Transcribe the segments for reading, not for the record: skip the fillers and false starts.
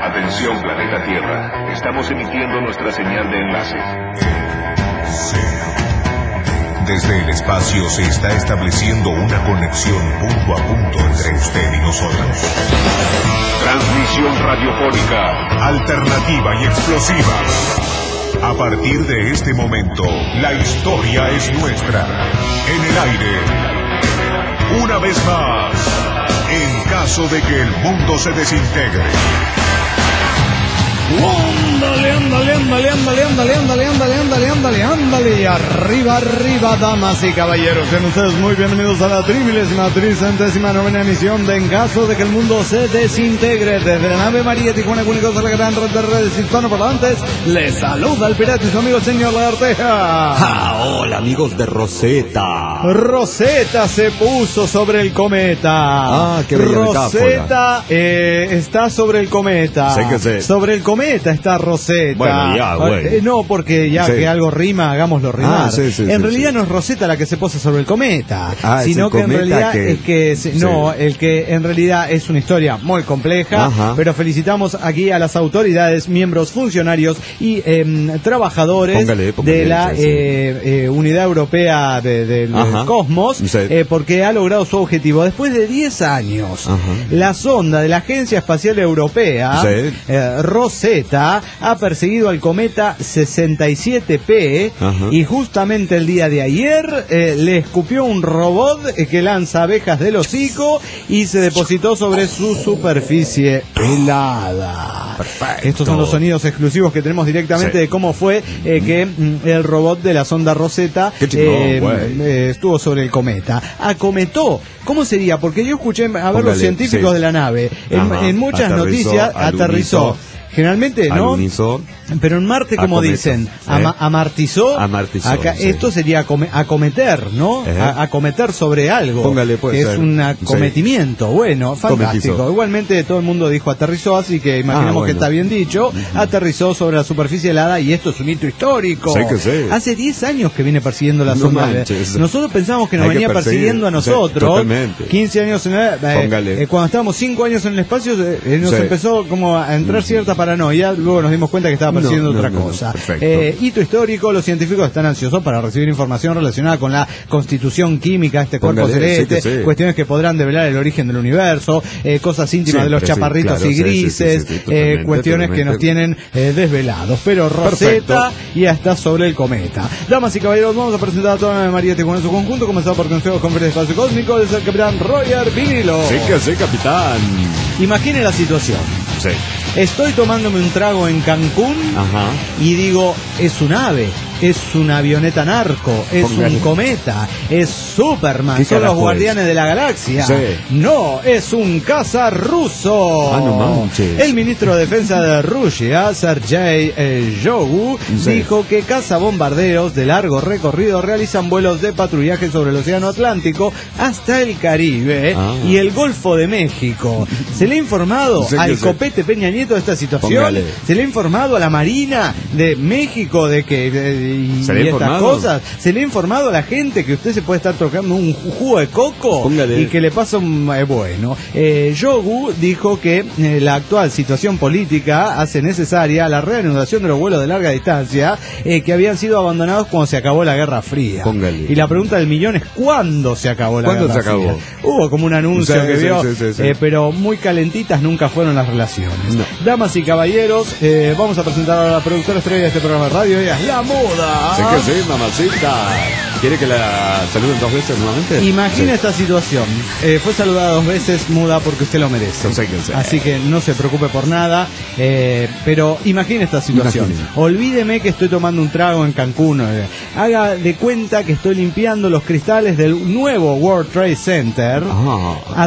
Atención, planeta Tierra. Estamos emitiendo nuestra señal de enlace. Desde el espacio se está estableciendo una conexión punto a punto entre usted y nosotros. Transmisión radiofónica, alternativa y explosiva. A partir de este momento, la historia es nuestra. En el aire. Una vez más, en caso de que el mundo se desintegre. Ándale. Arriba, damas y caballeros. Sean ustedes muy bienvenidos a la 33ª emisión de En caso de que el mundo se desintegre. Desde la nave María Tijuana, únicos de la gran red de redes hispanoparlantes, les saluda el pirata y su amigo el señor Lagarteja. Hola, amigos de Rosetta. Rosetta se puso sobre el cometa. Qué bella Rosetta está sobre el cometa. Sé que sé. Sobre el cometa está Rosetta. Bueno, ya, güey. No, porque ya que algo rima, hagámoslo rimar. En realidad no es Rosetta la que se posa sobre el cometa, sino que en realidad el que en realidad es una historia muy compleja. Pero felicitamos aquí a las autoridades, miembros, funcionarios y trabajadores de la Unidad Europea del Cosmos, porque ha logrado su objetivo. Después de 10 años, la sonda de la Agencia Espacial Europea, Rosetta, ha perseguido al cometa 67P y justamente el día de ayer le escupió un robot que lanza abejas del hocico y se depositó sobre su superficie helada. Perfecto. Estos son los sonidos exclusivos que tenemos directamente de cómo fue que el robot de la sonda Rosetta estuvo sobre el cometa. Acometó. ¿Cómo sería? Porque yo escuché a ver los científicos de la nave. En muchas noticias aterrizó. Generalmente, ¿no? Alunizó. Pero en Marte, como dicen, amartizó. Acá, esto sería acometer, ¿no? Acometer sobre algo. Póngale, pues. Es un acometimiento. Bueno, fantástico. Cometizó. Igualmente todo el mundo dijo aterrizó, así que imaginemos que está bien dicho. Aterrizó sobre la superficie helada y esto es un hito histórico. Hace 10 años que viene persiguiendo la sonda. Nosotros pensábamos que nos venía persiguiendo a nosotros. Totalmente. 15 años cuando estábamos 5 años en el espacio, nos empezó como a entrar cierta paranoia. Luego nos dimos cuenta que estaba persiguiendo otra cosa. Hito histórico, los científicos están ansiosos para recibir información relacionada con la constitución química de este cuerpo celeste, cuestiones que podrán develar el origen del universo, cosas íntimas de los chaparritos y grises, cuestiones que nos tienen desvelados. Pero Rosetta ya está sobre el cometa. Damas y caballeros, vamos a presentar a toda la nave María Tijuana en su conjunto, comenzado por Consejo de Conferencia de Espacio Cósmico, es el capitán Roger Vinilo. Sí, capitán. Imagine la situación. Estoy tomándome un trago en Cancún y digo, es un ave, es una avioneta narco, es un cometa, es Superman, son los guardianes de la galaxia. No, es un caza ruso. No manches. El ministro de Defensa de Rusia, Sergei Shoigu, dijo que cazabombarderos de largo recorrido realizan vuelos de patrullaje sobre el Océano Atlántico hasta el Caribe y el Golfo de México. ¿Se le ha informado al copete Peña Nieto de esta situación? ¿Se le ha informado a la Marina de México de que y estas cosas? ¿Se le ha informado a la gente que usted se puede estar tocando un jugo de coco y que le pasa un bueno? Shoigu dijo que la actual situación política hace necesaria la reanudación de los vuelos de larga distancia que habían sido abandonados cuando se acabó la Guerra Fría. Y la pregunta del millón es ¿cuándo se acabó la Guerra Fría? Hubo como un anuncio que vio, pero muy calentitas nunca fueron las relaciones. Damas y caballeros, vamos a presentar a la productora estrella de este programa de radio, ella es La Muda. Sé que sí, mamacita. ¿Quiere que la saluden 2 veces nuevamente? Imagina esta situación. Fue saludada 2 veces, Muda, porque usted lo merece. Así que no se preocupe por nada. Pero imagine esta situación. Olvídeme que estoy tomando un trago en Cancún. Haga de cuenta que estoy limpiando los cristales del nuevo World Trade Center a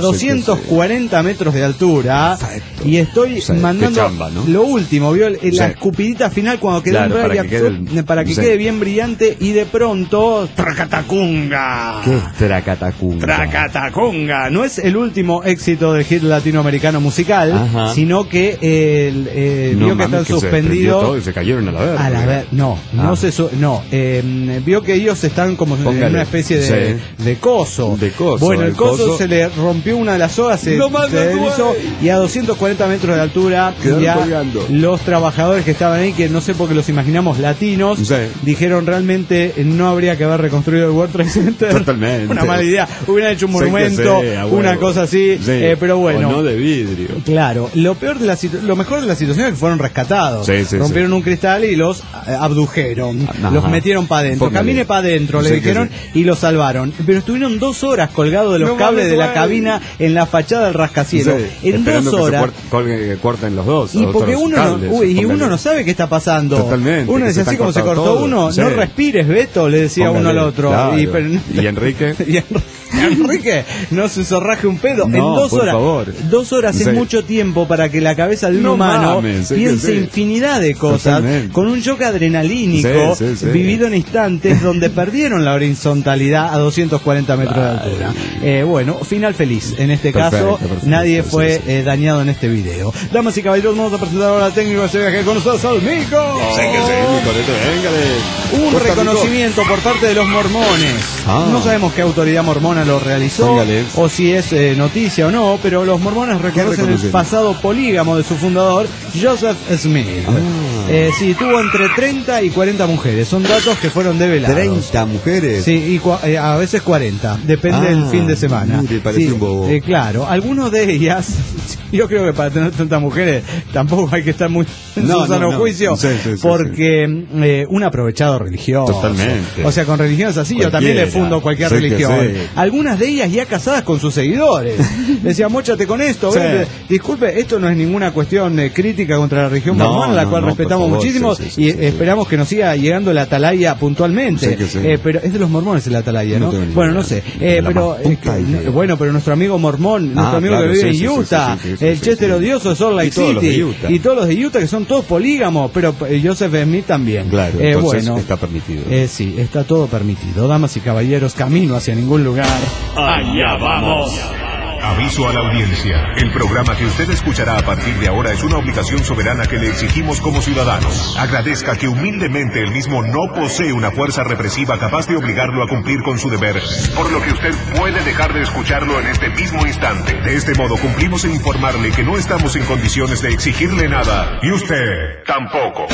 240 metros de altura. Y estoy mandando lo último, ¿vio? La escupidita final cuando queda para que quede bien brillante y de pronto Tracatacunga. ¿Qué es Tracatacunga? Tracatacunga. No es el último éxito del hit latinoamericano musical, Ajá. sino que vio que están suspendidos. Todo y se cayeron a la verga. Vio que ellos están como en una especie de coso. De coso. Bueno, el coso se le rompió una de las sogas, se deslizó y a 240 metros de altura ya los trabajadores que estaban ahí, que no sé por qué los imaginamos latinos, dijeron realmente no habría que haber reconstruido el World Trade Center. Totalmente. Una mala idea. Hubieran hecho un monumento, una cosa así, pero bueno. O no de vidrio. Claro, lo mejor de la situación es que fueron rescatados. Rompieron un cristal y los abdujeron. Los metieron para adentro. Camine para adentro, le dijeron, y los salvaron. Pero estuvieron 2 horas colgados de los cables de la cabina en la fachada del rascacielos. En 2 horas. Que corten los dos. Y porque uno no sabe qué está pasando. Totalmente. Uno dice así como se cortó uno, no respires, Beto, le decía uno al otro. Claro. ¿Y Enrique? Enrique, no se zorraje un pedo. No, en 2 horas. Favor. 2 horas es mucho tiempo para que la cabeza de un humano piense infinidad de cosas. Totalmente. Con un shock adrenalínico vivido en instantes donde perdieron la horizontalidad a 240 metros de altura. Bueno, final feliz. En este caso, nadie fue dañado en este video. Damas y caballeros, vamos a presentar ahora al técnico de ese viaje con nosotros, al Mico. Un reconocimiento por parte de los mormones. No sabemos qué autoridad mormona lo realizó o si es noticia o no, pero los mormones reconocen el pasado polígamo de su fundador, Joseph Smith. Sí, tuvo entre 30 y 40 mujeres. Son datos que fueron develados. ¿30 mujeres? Sí, y a veces 40. Depende del fin de semana. Mire, parece un bobo. Claro, algunos de ellas, yo creo que para tener tantas mujeres tampoco hay que estar muy en su sano juicio, porque un aprovechado religioso. Totalmente. O sea, con religiones así yo también le fundo cualquier religión. Algunas de ellas ya casadas con sus seguidores. Decía, móchate con esto. Disculpe, esto no es ninguna cuestión crítica contra la religión mormona, la cual respetamos muchísimo y esperamos que nos siga llegando la atalaya puntualmente. Pero es de los mormones la atalaya, ¿no? Bueno, no sé. Pero nuestro amigo mormón, nuestro amigo que vive en Utah, el Chester odioso de Salt Lake City y todos los de Utah que son todos polígamos, pero Joseph Smith también. Claro, entonces está permitido. Sí, está todo permitido. Damas y caballeros, camino hacia ningún lugar. ¡Allá vamos! Aviso a la audiencia. El programa que usted escuchará a partir de ahora es una obligación soberana que le exigimos como ciudadanos. Agradezca que humildemente el mismo no posee una fuerza represiva capaz de obligarlo a cumplir con su deber, por lo que usted puede dejar de escucharlo en este mismo instante. De este modo cumplimos en informarle que no estamos en condiciones de exigirle nada, y usted tampoco.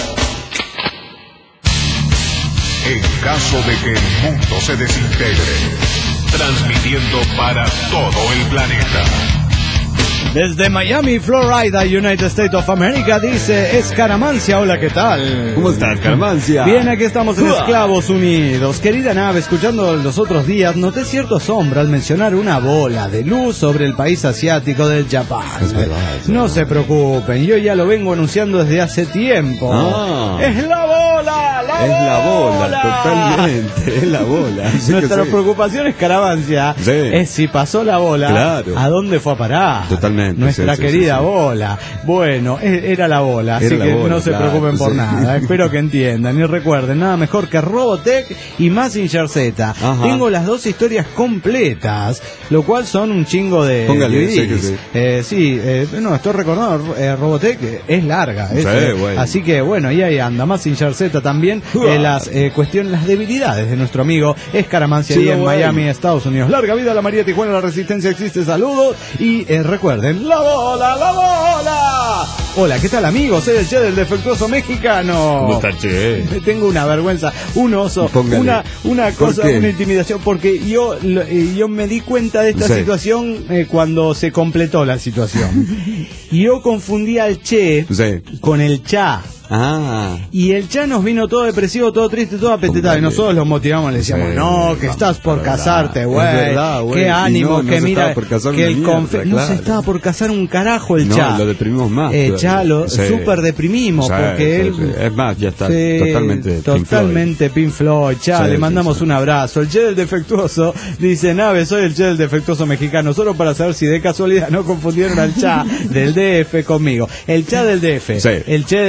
En caso de que el mundo se desintegre, transmitiendo para todo el planeta. Desde Miami, Florida, United States of America, dice Escaramancia. Hola, ¿qué tal? ¿Cómo estás, Escaramancia? Bien, aquí estamos en Esclavos Unidos. Querida nave, escuchando los otros días, noté cierto sombra al mencionar una bola de luz sobre el país asiático del Japón. Es verdad, no se preocupen, yo ya lo vengo anunciando desde hace tiempo. ¡Es la bola! Es la bola, totalmente, es la bola. Nuestra preocupación, Escaramancia, es si pasó la bola, ¿a dónde fue a parar? Totalmente. Nuestra querida bola. Bueno, era la bola, así que no se preocupen por nada. Espero que entiendan y recuerden, nada mejor que Robotech y Mazinger Z. Tengo las 2 historias completas, lo cual son un chingo de DVDs. No, estoy recordando, Robotech es larga. Así que bueno, ahí anda. Mazinger Z también, las cuestiones, las debilidades de nuestro amigo Escaramancia en Miami, Estados Unidos. Larga vida a la María Tijuana, la resistencia existe, saludos y recuerden, ¡la bola, la bola! Hola, ¿qué tal, amigos? Soy el Che del Defectuoso Mexicano. ¿Cómo está, Che? Tengo una vergüenza, un oso, una cosa, una intimidación, porque yo me di cuenta de esta situación cuando se completó la situación. Yo confundí al Che con el Cha. Y el Cha nos vino todo depresivo, todo triste, todo apetetado. Y nosotros los motivamos, le decíamos, no, que estás por casarte, güey. Qué ánimo, que mira, que el no se estaba por casar un carajo el Cha. Lo deprimimos más. Cha lo súper deprimimos, porque él... Es más, ya está totalmente Pink Floyd. Cha, le mandamos un abrazo. El Che del Defectuoso dice, nave, soy el Che del Defectuoso Mexicano, solo para saber si de casualidad no confundieron al Cha del DF conmigo. El Cha del DF, el Che del DF.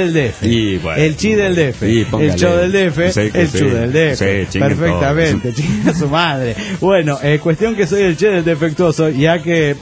Y bueno, el chi del DF, el cho del DF, el chu del DF. Sí, perfectamente, chinga su madre. Bueno, cuestión que soy el che del defectuoso, ya que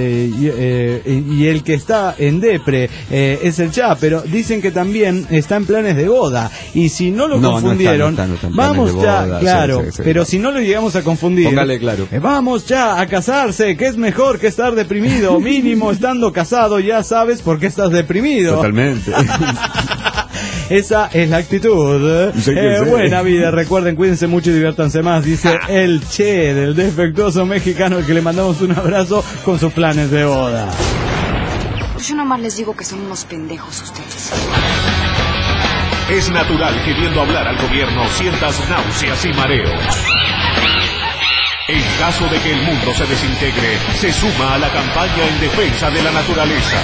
y el que está en depre es el cha, pero dicen que también está en planes de boda, y si no lo confundieron, no está vamos ya, boda, claro, sí, pero si no lo llegamos a confundir, póngale claro, vamos ya a casarse, que es mejor que estar deprimido, mínimo estando casado ya sabes por qué estás deprimido. Totalmente. Esa es la actitud. Sí, buena vida, recuerden, cuídense mucho y diviértanse más, dice el che del defectuoso mexicano, al que le mandamos un abrazo con sus planes de boda. Yo nomás les digo que son unos pendejos ustedes. Es natural que viendo hablar al gobierno sientas náuseas y mareos. En caso de que el mundo se desintegre, se suma a la campaña en defensa de la naturaleza.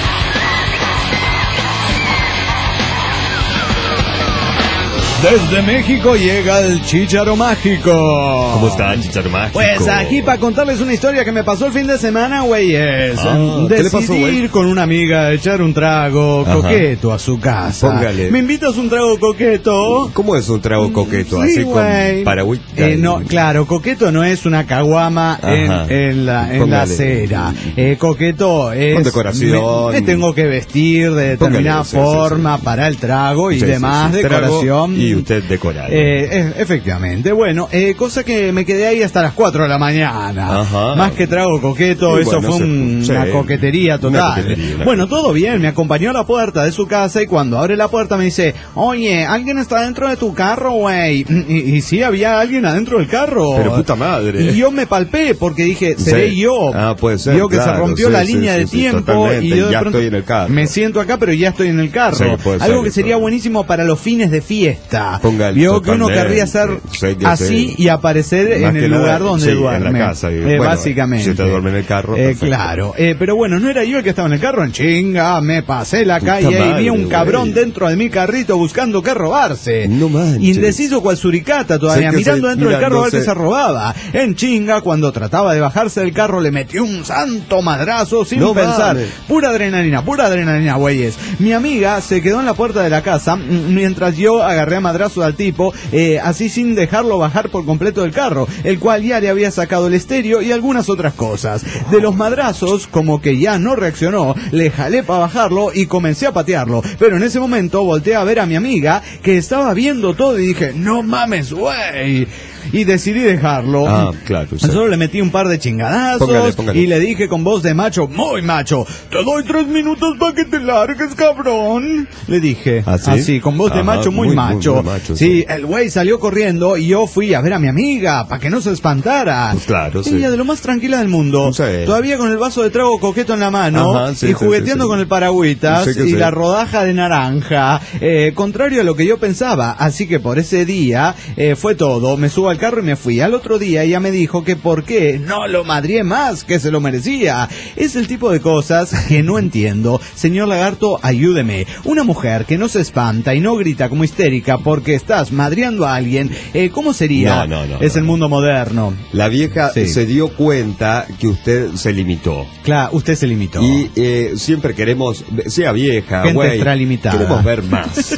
Desde México llega el Chícharo Mágico. ¿Cómo está, Chícharo Mágico? Pues aquí para contarles una historia que me pasó el fin de semana, güeyes. ¿Qué le pasó, güey? Ir con una amiga a echar un trago coqueto a su casa. Póngale. ¿Me invitas un trago coqueto? ¿Cómo es un trago coqueto? Sí, así güey. con paragüita. No, claro, coqueto no es una caguama en la acera. Coqueto es... Con decoración. Me tengo que vestir de determinada forma para el trago y demás, decoración. Y usted decorado. Efectivamente, bueno, cosa que me quedé ahí hasta las 4 de la mañana. Más que trago coqueto, eso fue una coquetería total. Bueno, todo bien, me acompañó a la puerta de su casa y cuando abre la puerta me dice, oye, ¿alguien está dentro de tu carro, güey? Y sí, había alguien adentro del carro. Pero puta madre. Y yo me palpé porque dije, seré yo. Puede ser. Vio que se rompió la línea de tiempo y yo de pronto estoy en el carro. Me siento acá, pero ya estoy en el carro. Algo que sería buenísimo para los fines de fiesta. Vio que uno querría hacer así y aparecer en el lugar donde duerme. En la casa. Básicamente. Si usted duerme en el carro. Claro. Pero bueno, no era yo el que estaba en el carro. En chinga, me pasé la calle y vi un cabrón dentro de mi carrito buscando qué robarse. No manches. Indeciso cual suricata todavía, mirando dentro del carro a ver qué se robaba. En chinga, cuando trataba de bajarse del carro, le metió un santo madrazo sin pensar. Pura adrenalina, güeyes. Mi amiga se quedó en la puerta de la casa mientras yo agarré a madrazo al tipo, así sin dejarlo bajar por completo del carro, el cual ya le había sacado el estéreo y algunas otras cosas. De los madrazos, como que ya no reaccionó, le jalé para bajarlo y comencé a patearlo, pero en ese momento volteé a ver a mi amiga que estaba viendo todo y dije, no mames, güey. Y decidí dejarlo. Claro. Solo le metí un par de chingadazos. Póngale. Y le dije con voz de macho, muy macho, te doy 3 minutos para que te largues, cabrón. Le dije. Así, con voz de macho, muy macho. Sí, el güey salió corriendo y yo fui a ver a mi amiga para que no se espantara. Pues claro, ella de lo más tranquila del mundo. Todavía con el vaso de trago coqueto en la mano y jugueteando con el paragüitas y la rodaja de naranja. Contrario a lo que yo pensaba. Así que por ese día fue todo. Me subo al carro y me fui. Al otro día ella me dijo que por qué no lo madrié más, que se lo merecía. Es el tipo de cosas que no entiendo. Señor Lagarto, ayúdeme. Una mujer que no se espanta y no grita como histérica porque estás madriando a alguien, ¿cómo sería? No, es el mundo moderno. La vieja se dio cuenta que usted se limitó. Claro, usted se limitó. Y siempre queremos, sea vieja, gente extralimitada. Queremos ver más.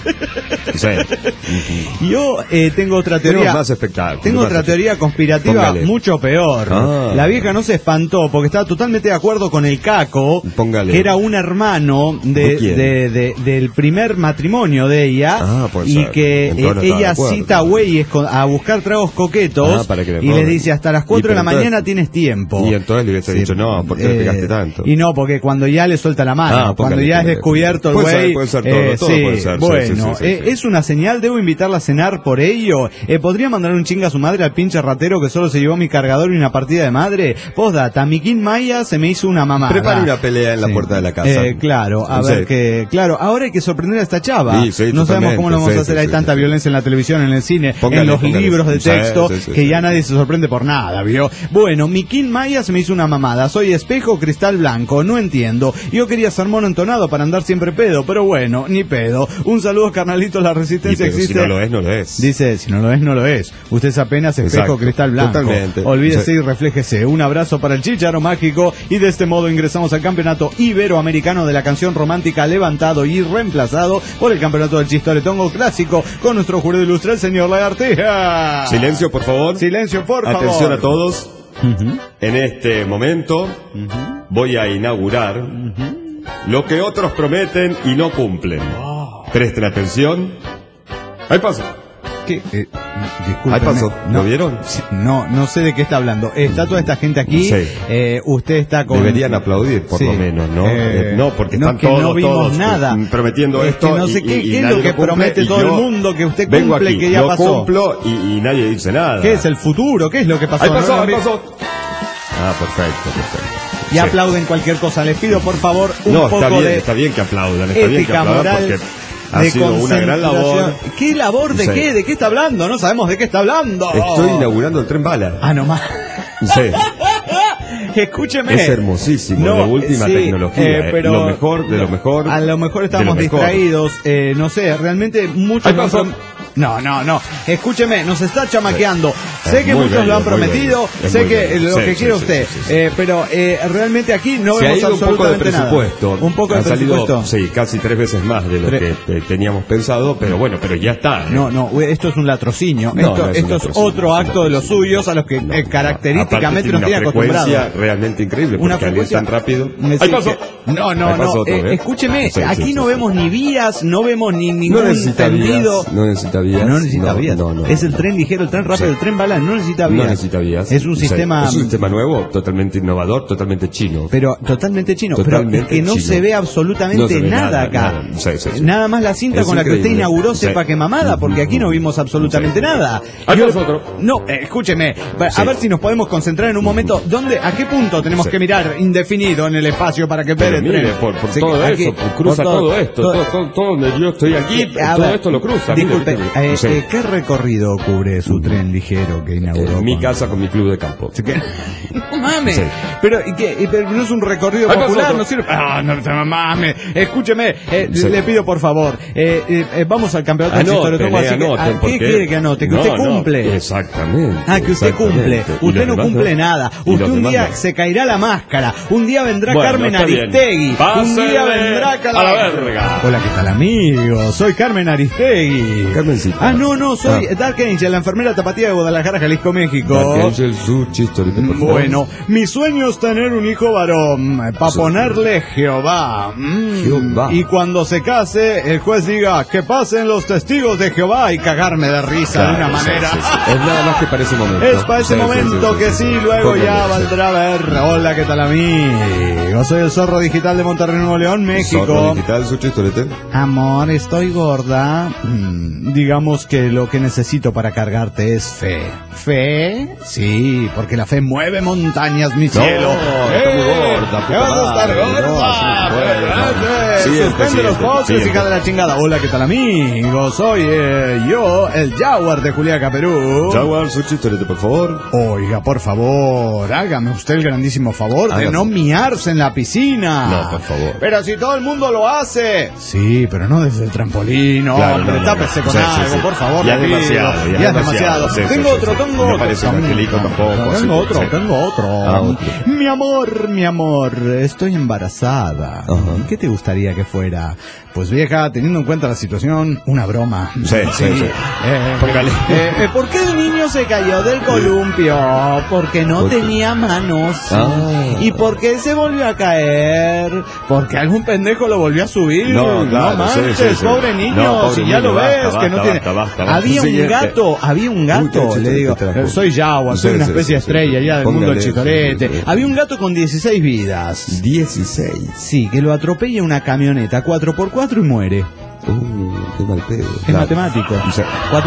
Yo tengo otra teoría. Tenemos más espectáculo. Tengo otra teoría conspirativa mucho peor. La vieja no se espantó porque estaba totalmente de acuerdo con el Caco, que era un hermano del primer matrimonio de ella, y que ella cita a güeyes a buscar tragos coquetos y les dice hasta las 4 de la mañana tienes tiempo. Y entonces le hubiese dicho, no, ¿por qué le pegaste tanto? Y no, porque cuando ya le suelta la mano, cuando ya es descubierto el güey. Puede ser todo puede ser. Bueno, es una señal, debo invitarla a cenar por ello. ¿Podría mandar un chinga a su madre al pinche ratero que solo se llevó mi cargador y una partida de madre? Postdata, mi Kim Maya se me hizo una mamada. Prepare una pelea en la puerta de la casa. Claro, a ver que... Claro, ahora hay que sorprender a esta chava. No sabemos cómo lo vamos a hacer. Hay tanta violencia en la televisión, en el cine, en los libros de texto, que ya nadie se sorprende por nada, ¿vio? Bueno, mi Kim Maya se me hizo una mamada. Soy espejo cristal blanco, no entiendo. Yo quería ser mono entonado para andar siempre pedo, pero bueno, ni pedo. Un saludo, carnalitos, la resistencia existe. Si no lo es, no lo es. Dice, si no lo es, no lo es. Usted se apenas espejo Exacto. cristal blanco. Totalmente. Olvídese Sí. y refléjese. Un abrazo para el Chícharo Mágico y de este modo ingresamos al campeonato iberoamericano de la canción romántica, levantado y reemplazado por el campeonato del Chistoretongo clásico con nuestro jurado ilustre, el señor Lagartija. Silencio, por favor. Silencio, por favor. Atención a todos. En este momento voy a inaugurar lo que otros prometen y no cumplen. Presten atención. Ahí paso. ¿Qué? Discúlpeme. Ahí pasó. ¿Lo vieron? Sí, no sé de qué está hablando. Está toda esta gente aquí. Sí. Usted está con... Deberían aplaudir, por Sí. lo menos, ¿no? No, porque no, están que todos, no vimos todos nada. prometiendo Es esto. que no sé qué es nadie lo que cumple, promete y todo el yo mundo, que usted vengo cumple, aquí, que ya lo pasó. cumplo y nadie dice nada. ¿Qué es el futuro? ¿Qué es lo que pasó? Ahí pasó, ¿No? ahí pasó. Ah, perfecto. Y Sí. aplauden cualquier cosa. Les pido, por favor, un No, poco está bien que aplaudan, está bien que ética, aplaudan moral, porque ha de sido una gran labor. concentración. ¿Qué labor de Sí. qué? ¿De qué está hablando? No sabemos de qué está hablando. Estoy inaugurando el tren bala. Ah, nomás. Sí. Escúcheme. Es hermosísimo, de última tecnología, pero lo mejor de lo mejor. A lo mejor estábamos de lo mejor. distraídos, no sé, realmente muchos... Ahí pasó. No, escúcheme, nos está chamaqueando. Sé que muy muchos bello, lo han muy prometido, bello. Es sé muy que bello. lo Sí, que sí, quiere sí, usted, sí, sí. pero realmente aquí no Se ha vemos ido un poco de absolutamente nada. presupuesto. Un poco de Ha salido, presupuesto. sí, casi 3 veces más de lo que teníamos pensado, pero bueno, pero ya está. No, esto es un latrocinio. No, esto no es un esto es latrocinio, otro es un acto de los latrocinio. suyos a los que característicamente Aparte nos tiene una frecuencia acostumbrados. realmente increíble, Una porque al ir frecuencia tan rápido. me Ahí pasó. No, Ahí pasó otra vez. escúcheme, Sí, aquí sí, no sí, vemos ni vías, no vemos ni No ningún necesita tendido. vías, no necesita vías. No necesita vías. No. Es el tren ligero, el tren rápido, Sí. el tren bala, no necesita vías. No necesita vías. Es un Sí. sistema... Es un sistema nuevo, totalmente innovador, totalmente chino. Pero totalmente chino, Totalmente pero es que no chino. se ve absolutamente No se ve nada nada, acá. nada. Sí. Nada más la cinta Es con la que usted increíble. inauguró, Sí. sepa que mamada, porque aquí no vimos absolutamente Sí. nada. Ahí Yo- pasó otro. No, escúcheme, a Sí. ver si nos podemos concentrar en un momento. ¿A qué punto tenemos Sí. que mirar indefinido en el espacio para que ver Pero el mire, tren? por Sí, todo aquí, eso, cruza por todo esto, todo donde yo estoy aquí, A todo ver, esto lo cruza. mire, Disculpe, mire. Sí. ¿qué recorrido cubre su tren ligero que inauguró? Mi con- casa con mi club de campo. Así que- No mames. Sí. Pero, pero no es un recorrido Ahí pasó popular, otro. no sirve. Ah, no mames. Escúcheme, Sí. le pido por favor. Vamos al campeonato del Chistoretongo, así que, Anoten, ¿qué quiere que anote? Que usted cumple. Exactamente. Ah, que usted cumple. exactamente. Y Usted los no demás cumple nada. Y Usted los un demás día no. se caerá la máscara. Un día vendrá Bueno, Carmen está bien. Aristegui. Un Pásenle día vendrá a la verga. Hola, ¿qué tal, amigo? Soy Carmen Aristegui. Carmencita. Ah, no, soy Dark Angel, la enfermera tapatía de Guadalajara, Jalisco, México. Dark Angel, su chistorito, por favor. Bueno, mi sueño es tener un hijo varón, para Sí. ponerle Jehová. Jehová. Y cuando se case, el juez diga que pasen los testigos de Jehová y cagarme de risa de una Claro, sí, manera. sí, sí. Es nada más que para ese momento. Es para ese Sí, momento que sí, luego Póngale, ya sí. valdrá ver. Hola, ¿qué tal, amigo? Soy el Zorro Digital de Monterrey, Nuevo León, México. Zorro digital, su chistorete. Amor, estoy gorda. Digamos que lo que necesito para cargarte es fe. ¿Fe? Sí, porque la fe mueve montañas, mi cielo. está muy gorda, ¿Qué vas a estar puta madre, gorda? no, sí, bueno. Suspende Siguiente, los postres, siguiente. hija de la chingada. Hola, ¿qué tal, amigo? Soy yo, el Jaguar de Juliaca, Perú. Jaguar, su chistorete, por favor. Oiga, por favor, hágame usted el grandísimo favor de Hágame. no miarse en la piscina. No, por favor. Pero si todo el mundo lo hace. Sí, pero no desde el trampolín, no, Claro, hombre, no, tápese con Sí, sí, algo, sí. por favor. Ya le es pido. demasiado, Ya es demasiado. Sí, sí, Tengo sí, otro, sí. tengo Me otro. parece un angelito tampoco, así Tengo que, otro, sí. tengo otro. Otro. Mi amor, estoy embarazada. Ajá. ¿Qué te gustaría que fuera? Pues vieja, teniendo en cuenta la situación, una broma. Sí. Póngale. ¿Por qué el niño se cayó del columpio? Porque no ¿Por qué? tenía manos. Ah. ¿Y por qué se volvió a caer? Porque algún pendejo lo volvió a subir. No, claro, manches, sí, sí, sí. pobre niño, No, pobre si ya niño, lo ves, basta, que no basta, tiene... basta. Había un Siguiente. gato, Uy, le digo, te trajo. soy Jaguar, soy Sí, una sí, especie de sí, estrella sí. ya del mundo del Póngale, chitorete. sí, sí. Había un gato con 16 vidas. 16. Sí, que lo atropella una camioneta 4x4 y muere. Qué mal pedo. Es matemático. Sí.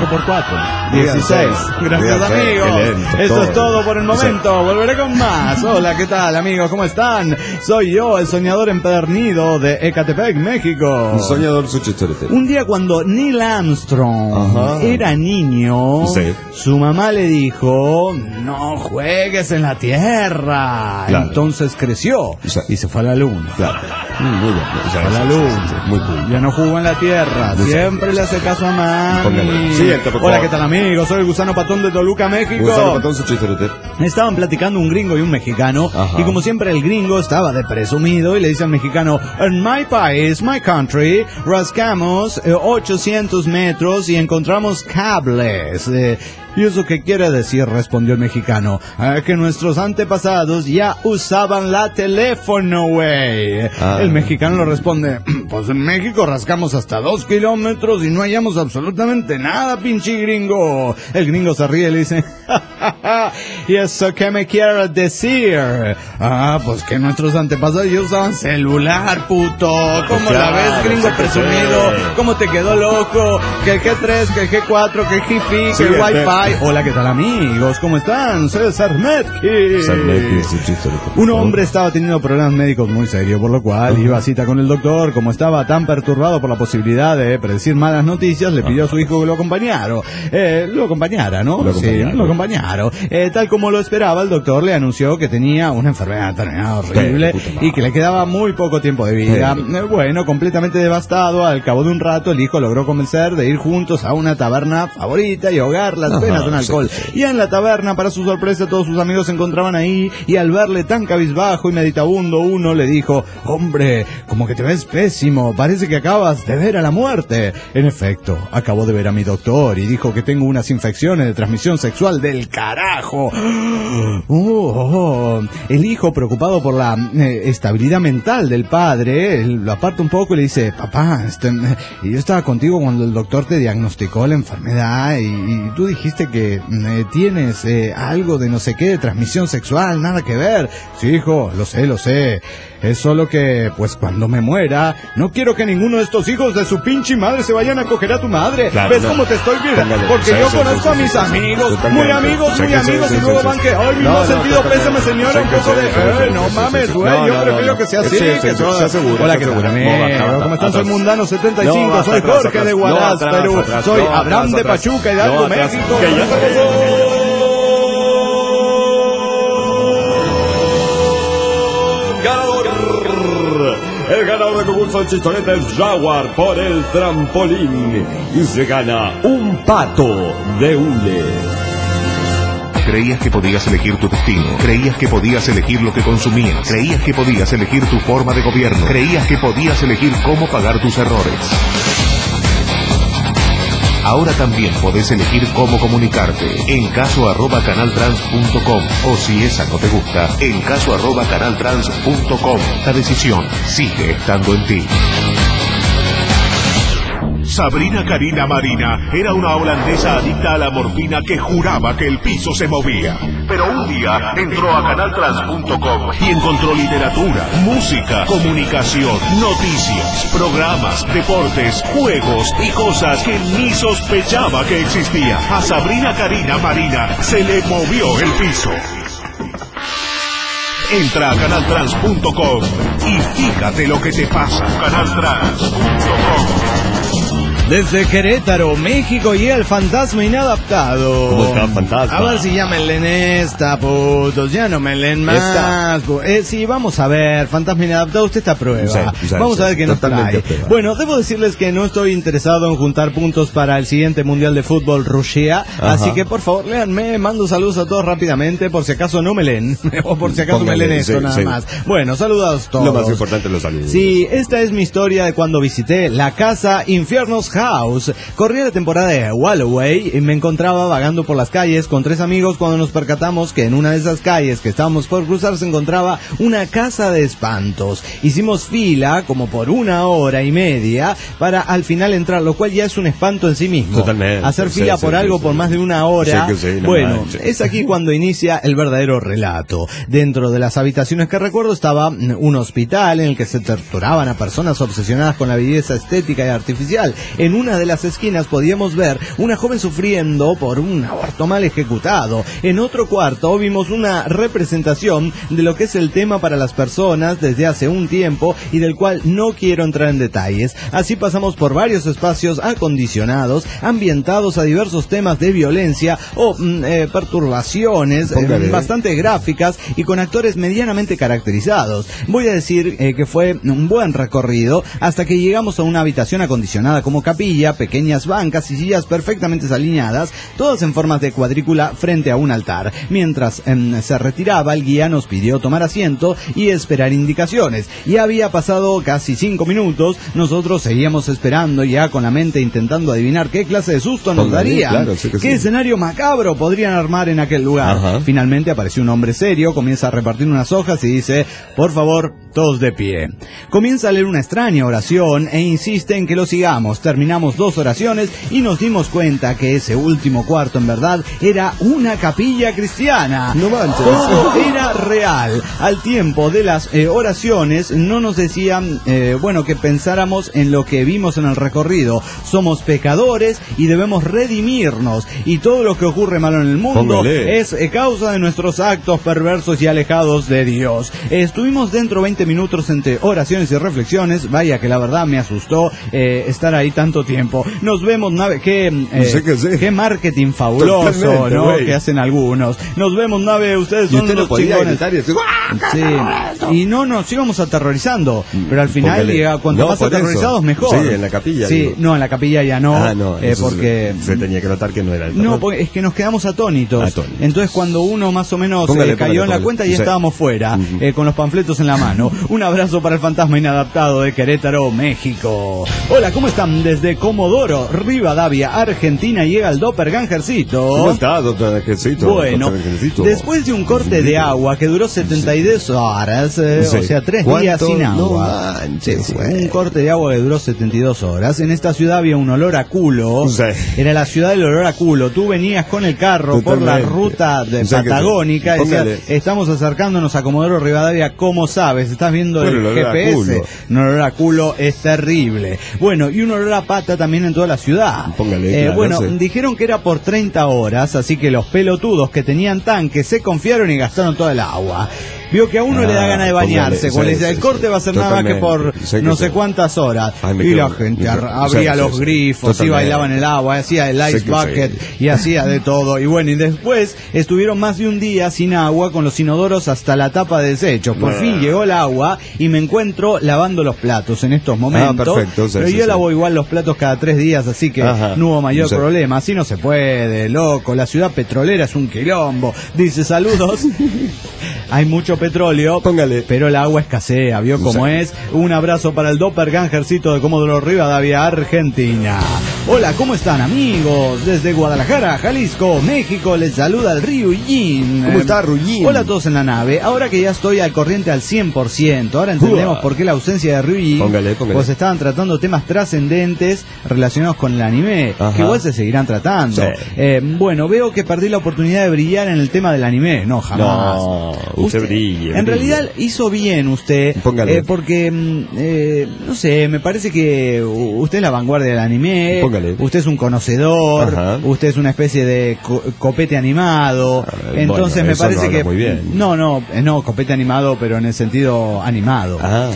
4x4. Dígase, 16. Gracias, dígase, amigos. qué lento, Esto todo. es todo por el momento. Volveré con más. Hola, ¿qué tal, amigos? ¿Cómo están? Soy yo, el soñador empedernido de Ecatepec, México. Un soñador, su chistorete. Un día cuando Neil Armstrong Ajá. era niño, Sí. su mamá le dijo, no juegues en la Tierra. Claro. Entonces creció Sí. y se fue a la Luna. Claro. Muy bien. A la luz. Muy cool. Ya no jugó en la tierra. Siempre le hace caso a mami. Póngale. Siguiente, por Hola, favor. ¿qué tal, amigos? Soy el Gusano Patón de Toluca, México. Gusano Patón, su chiste. Estaban platicando un gringo y un mexicano. Ajá. Y como siempre, el gringo estaba de presumido y le dice al mexicano: en my país, my country, rascamos 800 metros y encontramos cables. ¿Y eso qué quiere decir?, respondió el mexicano. Que nuestros antepasados ya usaban la teléfono, güey. El mexicano le responde: pues en México rascamos hasta 2 kilómetros y no hallamos absolutamente nada, pinche gringo. El gringo se ríe y le dice: ¿y eso qué me quiere decir? Pues que nuestros antepasados ya usaban celular, puto. ¿Cómo la ves, gringo presumido? ¿Cómo te quedó loco? Que el G3, que el G4, que el Hi-Fi, que el Wi-Fi. Hola, ¿qué tal, amigos? ¿Cómo están? Soy Sarmetki. Un hombre estaba teniendo problemas médicos muy serios, por lo cual iba a cita con el doctor. Como estaba tan perturbado por la posibilidad de predecir malas noticias, le pidió a su hijo que lo acompañara. Lo acompañara. Tal como lo esperaba, el doctor le anunció que tenía una enfermedad terminal horrible y que le quedaba muy poco tiempo de vida. Bueno, completamente devastado, al cabo de un rato el hijo logró convencer de ir juntos a una taberna favorita y ahogar las penas en alcohol. Y en la taberna, para su sorpresa, todos sus amigos se encontraban ahí, y al verle tan cabizbajo y meditabundo, uno le dijo: hombre, como que te ves pésimo, parece que acabas de ver a la muerte. En efecto, acabó de ver a mi doctor y dijo que tengo unas infecciones de transmisión sexual del carajo. El hijo, preocupado por la estabilidad mental del padre, lo aparta un poco y le dice: papá, yo estaba contigo cuando el doctor te diagnosticó la enfermedad y tú dijiste que tienes algo de no sé qué, de transmisión sexual, nada que ver. Sí, hijo, lo sé. Es solo que, pues cuando me muera, no quiero que ninguno de estos hijos de su pinche madre se vayan a coger a tu madre. Claro, ¿Ves no. cómo te estoy viendo? Porque yo conozco a mis amigos, muy amigos, y luego van que, ay, mi más sentido pésame, señora, un poco de, no mames, güey, yo prefiero que sea así, que todo. Hola, ¿qué tal, amigo? ¿Cómo están? Soy Mundano 75, soy Jorge de Huaraz, Perú, soy Abraham de Pachuca, Hidalgo, México. El ganador del concurso del chistorete es Jaguar por el trampolín y se gana un pato de hule. Creías que podías elegir tu destino, creías que podías elegir lo que consumías, creías que podías elegir tu forma de gobierno, creías que podías elegir cómo pagar tus errores. Ahora también podés elegir cómo comunicarte en caso@canaltrans.com, o si esa no te gusta, en caso@canaltrans.com. La decisión sigue estando en ti. Sabrina Karina Marina era una holandesa adicta a la morfina que juraba que el piso se movía. Pero un día entró a canaltrans.com y encontró literatura, música, comunicación, noticias, programas, deportes, juegos y cosas que ni sospechaba que existía. A Sabrina Karina Marina se le movió el piso. Entra a canaltrans.com y fíjate lo que te pasa. Canaltrans.com. Desde Querétaro, México, y el fantasma inadaptado. ¿Cómo está, fantasma? A ver si ya me leen esta, putos. Ya no me leen más. Sí, vamos a ver, fantasma inadaptado, usted está a prueba. Vamos a ver qué nos trae. Bueno, debo decirles que no estoy interesado en juntar puntos para el siguiente Mundial de Fútbol Rusia. Así que, por favor, léanme. Mando saludos a todos rápidamente, por si acaso no me leen. O por si acaso me leen esto, nada más. Bueno, saludos a todos. Lo más importante, los saludos. Sí, esta es mi historia de cuando visité la casa Infiernos House. Corría la temporada de Walloway y me encontraba vagando por las calles con 3 amigos cuando nos percatamos que en una de esas calles que estábamos por cruzar se encontraba una casa de espantos. Hicimos fila como por 1 hora y media para al final entrar, lo cual ya es un espanto en sí mismo. Totalmente. Hacer fila por algo por más de 1 hora. Bueno, es aquí cuando inicia el verdadero relato. Dentro de las habitaciones que recuerdo estaba un hospital en el que se torturaban a personas obsesionadas con la belleza estética y artificial. En En una de las esquinas podíamos ver una joven sufriendo por un aborto mal ejecutado. En otro cuarto vimos una representación de lo que es el tema para las personas desde hace un tiempo y del cual no quiero entrar en detalles. Así pasamos por varios espacios acondicionados, ambientados a diversos temas de violencia o perturbaciones bastante gráficas y con actores medianamente caracterizados. Voy a decir que fue un buen recorrido hasta que llegamos a una habitación acondicionada como capilla, pequeñas bancas y sillas perfectamente alineadas, todas en formas de cuadrícula frente a un altar. Mientras se retiraba, el guía nos pidió tomar asiento y esperar indicaciones. Ya había pasado casi 5 minutos, nosotros seguíamos esperando ya con la mente intentando adivinar qué clase de susto nos daría. Claro, sí que ¿qué escenario macabro podrían armar en aquel lugar? Ajá. Finalmente apareció un hombre serio, comienza a repartir unas hojas y dice: por favor, todos de pie. Comienza a leer una extraña oración e insiste en que lo sigamos. Terminamos 2 oraciones y nos dimos cuenta que ese último cuarto en verdad era una capilla cristiana. No manches. Todo era real. Al tiempo de las oraciones no nos decían, que pensáramos en lo que vimos en el recorrido. Somos pecadores y debemos redimirnos. Y todo lo que ocurre malo en el mundo es causa de nuestros actos perversos y alejados de Dios. Estuvimos dentro 20 minutos entre oraciones y reflexiones. Vaya que la verdad me asustó estar ahí tanto tiempo. Nos vemos, nave. Qué marketing fabuloso, ¿no? Que hacen algunos. Nos vemos, nave. Ustedes son los chingones. Sí. Y no nos íbamos aterrorizando. Pero al final, cuanto más aterrorizados, mejor. Sí, en la capilla. Sí, digo. No, en la capilla ya no. Porque se tenía que notar que no era el terror. No, porque es que nos quedamos atónitos. Entonces, cuando uno más o menos cayó en la cuenta, ya estábamos fuera, con los panfletos en la mano. Un abrazo para el fantasma inadaptado de Querétaro, México. Hola, ¿cómo están? Desde Comodoro, Rivadavia, Argentina, llega el Doppelgangercito. ¿Cómo está, Doppelgangercito? Bueno, después de un corte de agua que duró 72 horas, o sea, 3 días sin agua. Un corte de agua que duró 72 horas. En esta ciudad había un olor a culo. Era la ciudad del olor a culo. Tú venías con el carro por la ruta patagónica y decías, estamos acercándonos a Comodoro, Rivadavia, ¿cómo sabes? Estás viendo el GPS. Un olor a culo es terrible. Bueno, y un olor a pata también en toda la ciudad. Dijeron que era por 30 horas, así que los pelotudos que tenían tanque se confiaron y gastaron toda el agua. Vio que a uno le da ganas de bañarse. Cuando dice, el corte va a ser nada más que por no sé cuántas horas. Y la gente abría los grifos y bailaba en el agua, hacía el ice bucket y hacía de todo. Y bueno, y después estuvieron más de un día sin agua, con los inodoros hasta la tapa de desechos. Por fin llegó el agua y me encuentro lavando los platos en estos momentos. Pero yo lavo igual los platos cada 3 días, así que no hubo mayor problema. Así no se puede, loco. La ciudad petrolera es un quilombo. Dice, saludos. Hay mucho petróleo, pero el agua escasea, ¿vio cómo es? Un abrazo para el Doppelgangercito de Comodoro Rivadavia, Argentina. Hola, ¿cómo están, amigos? Desde Guadalajara, Jalisco, México, les saluda el Ryujin. ¿Cómo está, Ryujin? Hola a todos en la nave. Ahora que ya estoy al corriente al 100%, ahora entendemos por qué la ausencia de Ryujin. Pues estaban tratando temas trascendentes relacionados con el anime, que igual se seguirán tratando. Veo que perdí la oportunidad de brillar en el tema del anime. No, jamás. No, usted brilla. En realidad hizo bien usted, porque, no sé, me parece que usted es la vanguardia del anime. Usted es un conocedor, usted es una especie de copete animado. Entonces me parece que... Muy bien. No, copete animado, pero en el sentido animado.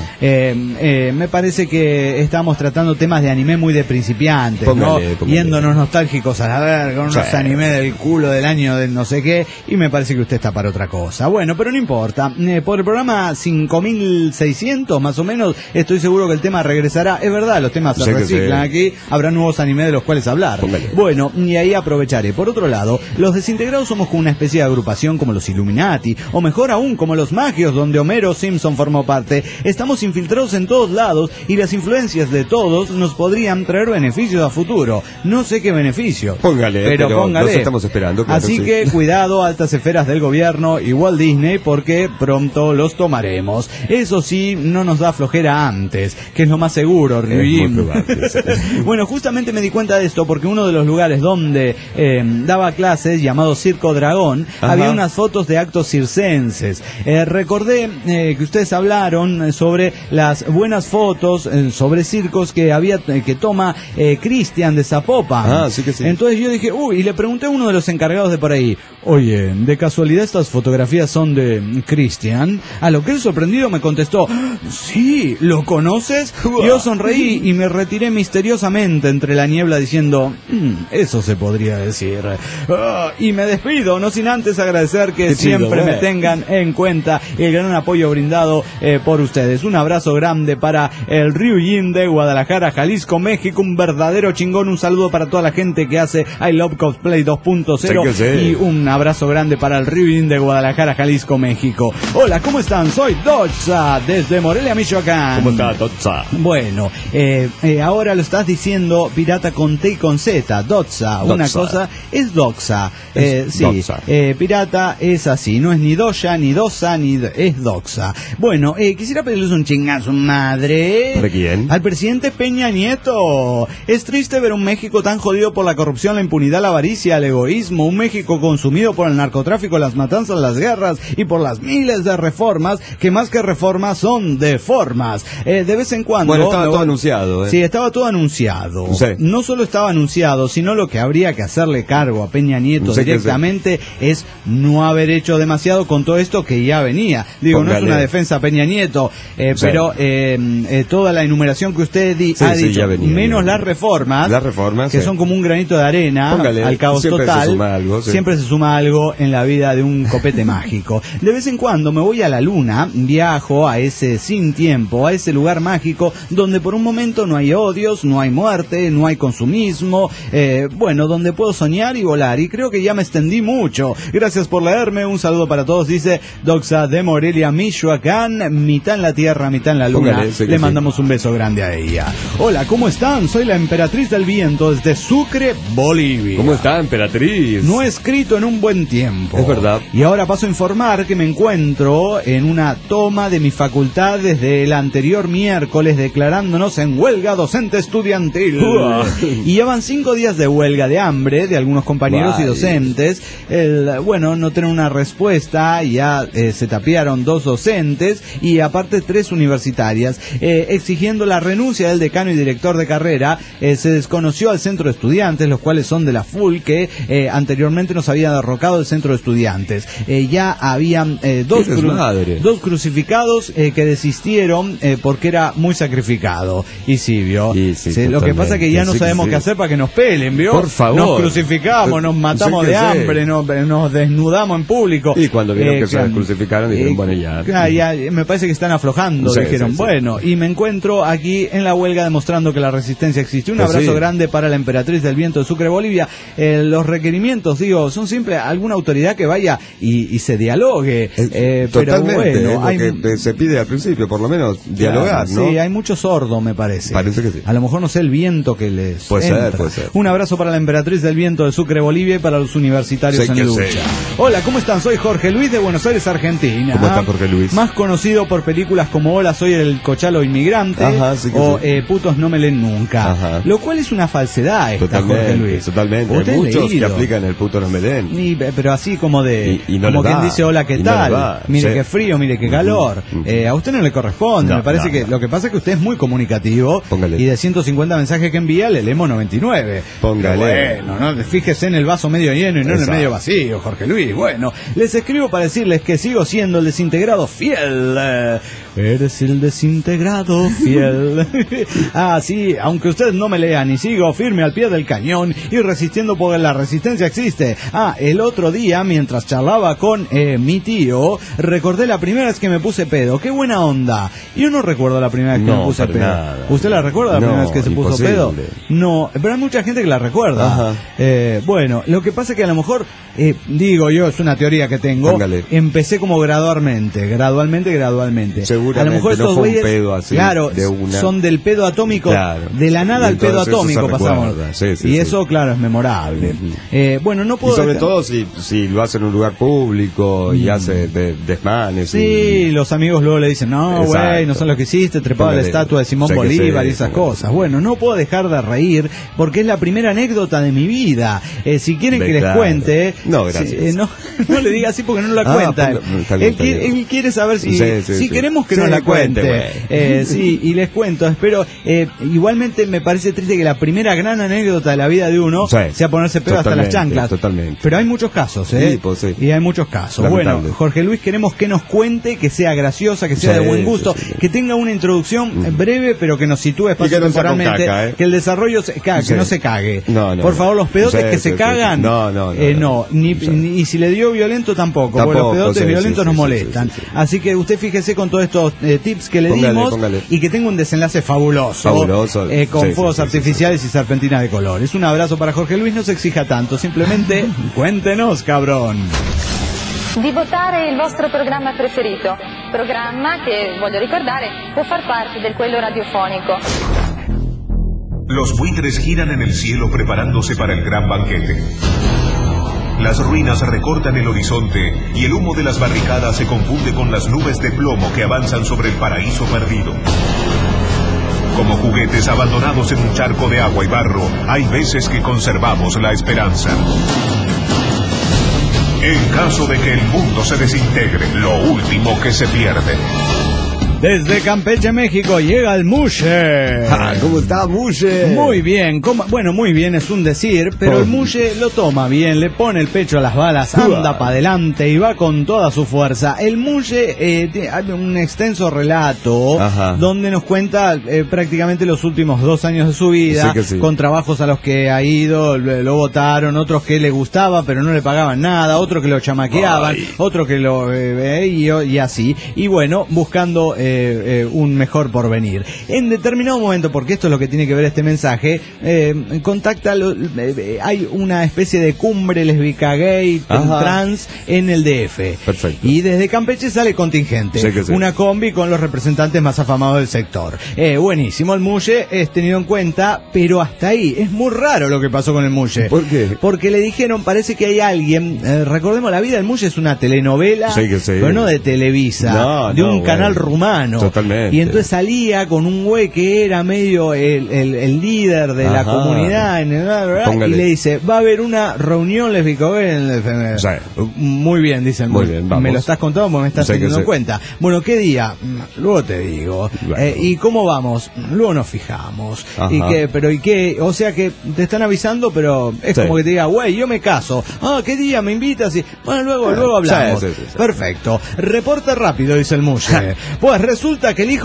Me parece que estamos tratando temas de anime muy de principiantes, yéndonos nostálgicos a la verga, con unos anime del culo del año de no sé qué, y me parece que usted está para otra cosa. Bueno, pero no importa. Por el programa 5600, más o menos, estoy seguro que el tema regresará. Es verdad, los temas se reciclan aquí. Habrá nuevos animes de los cuales hablar. Bueno, y ahí aprovecharé. Por otro lado, los desintegrados somos como una especie de agrupación como los Illuminati, o mejor aún, como los Magios, donde Homero Simpson formó parte. Estamos infiltrados en todos lados y las influencias de todos nos podrían traer beneficios a futuro. No sé qué beneficio. Pero póngale. Los estamos esperando. Claro, así que cuidado, altas esferas del gobierno y Walt Disney, porque pronto los tomaremos. Eso sí, no nos da flojera antes, que es lo más seguro, Ryujin. Bueno, justamente me di cuenta de esto porque uno de los lugares donde daba clases, llamado Circo Dragón, había unas fotos de actos circenses. Recordé que ustedes hablaron sobre las buenas fotos sobre circos que toma Cristian de Zapopan. Sí que sí. Entonces yo dije, y le pregunté a uno de los encargados de por ahí, oye, ¿de casualidad estas fotografías son de Cristian? A lo que él sorprendido me contestó, sí, ¿lo conoces? Yo sonreí y me retiré misteriosamente entre la niebla diciendo, eso se podría decir. Y me despido, no sin antes agradecer que siempre me tengan en cuenta y el gran apoyo brindado por ustedes. Un abrazo grande para el Ryujin de Guadalajara, Jalisco, México, un verdadero chingón. Un saludo para toda la gente que hace I Love Cosplay 2.0 y un abrazo grande para el Ryujin de Guadalajara, Jalisco, México. Hola, ¿cómo están? Soy Doxa desde Morelia, Michoacán. ¿Cómo está, Doxa? Bueno, ahora lo estás diciendo pirata con T y con Z, Doxa. Una cosa es Doxa. Sí, Doxa. Pirata es así, no es ni Doya, ni Dosa, es Doxa. Bueno, quisiera pedirles un chingazo, madre. ¿Para quién? Al presidente Peña Nieto. Es triste ver un México tan jodido por la corrupción, la impunidad, la avaricia, el egoísmo. Un México consumido por el narcotráfico, las matanzas, las guerras y por las miles de reformas que más que reformas son deformas. De vez en cuando... Bueno, estaba todo anunciado. Sí, estaba todo anunciado. Sí. No solo estaba anunciado, sino lo que habría que hacerle cargo a Peña Nieto directamente es no haber hecho demasiado con todo esto que ya venía. Digo, Póngale. no es una defensa a Peña Nieto, pero toda la enumeración que usted ha dicho, menos las reformas que son como un granito de arena. Póngale. Al caos siempre total, se suma algo, siempre se suma algo en la vida de un copete mágico. De vez en cuando me voy a la luna, viajo a ese sin tiempo, a ese lugar mágico donde por un momento no hay odios, no hay muerte, no hay consumismo, donde puedo soñar y volar, y creo que ya me extendí mucho. Gracias por leerme, un saludo para todos, dice Doxa de Morelia, Michoacán, mitad en la tierra, mitad en la luna. Póngale, le mandamos un beso grande a ella. Hola, ¿cómo están? Soy la emperatriz del viento desde Sucre, Bolivia. ¿Cómo está, emperatriz? No he escrito en un buen tiempo. Es verdad. Y ahora paso a informar que me encuentro en una toma de mi facultad desde el anterior miércoles, declarándonos en huelga docente estudiantil. Y llevan 5 días de huelga de hambre de algunos compañeros y docentes. No tener una respuesta, ya se tapiaron 2 docentes y aparte 3 universitarias, exigiendo la renuncia del decano y director de carrera. Se desconoció al centro de estudiantes, los cuales son de la FUL, que anteriormente nos había derrocado el centro de estudiantes. Ya habían 2 crucificados que desistieron porque era muy sacrificado. Y sí, vio. Lo que pasa es que ya no sabemos qué hacer para que nos pelen, vio. Por favor. Nos crucificamos, nos matamos de hambre, nos desnudamos en público. Y cuando vieron que se crucificaron, dijeron, bueno, ya me parece que están aflojando, dijeron. Bueno, y me encuentro aquí en la huelga demostrando que la resistencia existe. Un abrazo grande para la emperatriz del viento de Sucre, Bolivia. Los requerimientos, son siempre alguna autoridad que vaya y se dialogue. Totalmente, pero bueno, es lo que se pide al principio, por lo menos, dialogar, ¿no? Sí, hay mucho sordo, me parece. Parece que sí. A lo mejor no sé el viento que les puede entra. ser. Un abrazo para la emperatriz del viento de Sucre, Bolivia, y para los universitarios en lucha. Hola, ¿cómo están? Soy Jorge Luis de Buenos Aires, Argentina. ¿Cómo está Jorge Luis? Más conocido por películas como Hola, soy el cochalo inmigrante o Putos no me leen nunca. Lo cual es una falsedad esta, Jorge Luis. Totalmente. Hay muchos que aplican el puto no me leen. Pero así como de... Y no como quien dice, hola, ¿qué tal? No mire qué frío, mire qué calor. A usted no le corresponde. Me parece que lo que pasa es que usted es muy comunicativo. Póngale. Y de 150 mensajes que envía, le leemos 99. Póngale. Bueno, no, fíjese en el vaso medio lleno y no en el medio vacío, Jorge Luis. Bueno, les escribo para decirles que sigo siendo el desintegrado fiel. Eres el desintegrado fiel. Sí, aunque ustedes no me lean, y sigo firme al pie del cañón y resistiendo porque la resistencia existe. El otro día, mientras charlaba con mi tío, recordé la primera vez que me puse pedo. ¡Qué buena onda! Yo no recuerdo la primera vez que me puse pedo. Nada. ¿Usted la recuerda la primera vez que se puso pedo? No, pero hay mucha gente que la recuerda. Bueno, lo que pasa es que a lo mejor, digo yo, es una teoría que tengo. Póngale. Empecé como gradualmente. Seguramente a lo mejor no estos fue un güeyes, pedo así, claro, de una... son del pedo atómico, de la nada al pedo atómico pasamos. Y eso, claro, es memorable. Bueno, no puedo... Y sobre todo si lo hacen en un lugar público y hace de desmanes. Sí, los amigos luego le dicen, no, güey, no son lo que hiciste, trepado a la estatua de Simón Bolívar y esas cosas. Bueno, no puedo dejar de reír porque es la primera anécdota de mi vida. Si quieren que les cuente... No, gracias. No le diga así porque no la cuenta. Él quiere saber si queremos que nos la cuente. Sí, y les cuento, pero igualmente me parece triste que la primera gran anécdota de la vida de uno sea ponerse pedo hasta las chanclas. Totalmente. Pero hay muchos casos, y hay muchos casos. Bueno, Jorge Luis, queremos que nos cuente, que sea graciosa, que sea de buen gusto, que tenga una introducción breve, pero que nos sitúe espacio-temporalmente, que el desarrollo que no se cague. Por favor, los pedotes que se cagan, ni si le dio violento tampoco, porque los pedotes violentos nos molestan. Así que usted fíjese con todos estos tips que le dimos y que tenga un desenlace fabuloso con fuegos artificiales y serpentinas de colores. Un abrazo para Jorge Luis, no se exija tanto, simplemente cuéntenos, cabrón. Di votare il vostro programma preferito, programma che, voglio ricordare, può far parte del quello radiofonico. Los buitres giran en el cielo preparándose para el gran banquete. Las ruinas recortan el horizonte y el humo de las barricadas se confunde con las nubes de plomo que avanzan sobre el paraíso perdido. Como juguetes abandonados en un charco de agua y barro, hay veces que conservamos la esperanza. En caso de que el mundo se desintegre, lo último que se pierde. Desde Campeche, México, llega el Mushe. ¿Cómo está, Mushe? Muy bien, bueno, muy bien es un decir, pero el Mushe lo toma bien, le pone el pecho a las balas, anda para adelante y va con toda su fuerza. El Mushe hay un extenso relato donde nos cuenta prácticamente los últimos 2 años de su vida, con trabajos a los que ha ido, lo votaron, otros que le gustaba pero no le pagaban nada, otros que lo chamaqueaban, otros que lo... y así. Y bueno, buscando... un mejor porvenir. En determinado momento, porque esto es lo que tiene que ver este mensaje, contacta, hay una especie de cumbre lésbica gay trans en el DF. Perfecto. Y desde Campeche sale contingente, una combi con los representantes más afamados del sector. Buenísimo, el Mushe es tenido en cuenta, pero hasta ahí. Es muy raro lo que pasó con el Mushe. ¿Por qué? Porque le dijeron, parece que hay alguien, recordemos, la vida del Mushe es una telenovela, pero no de Televisa, de un canal rumano. Totalmente. Y entonces salía con un güey que era medio el líder de la comunidad y le dice, va a haber una reunión lésbico en el FMI. Muy bien, dice el muy bien, me lo estás contando porque me estás teniendo en cuenta. Bueno, ¿qué día? Luego te digo. ¿Y cómo vamos? Luego nos fijamos. ¿Y qué? O sea que te están avisando, pero es como que te diga, güey, yo me caso. ¿Qué día me invitas? Y bueno, luego hablamos. Perfecto. Reporte rápido, dice el Mushe. Pues resulta que